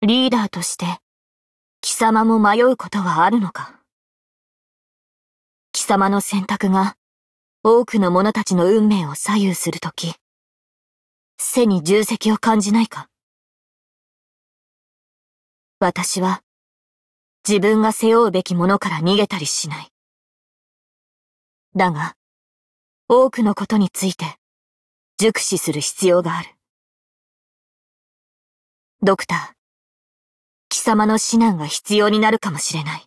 リーダーとして、貴様も迷うことはあるのか。貴様の選択が、多くの者たちの運命を左右するとき、背に重責を感じないか。私は、自分が背負うべきものから逃げたりしない。だが、多くのことについて、熟視する必要がある。ドクター、貴様の指南が必要になるかもしれない。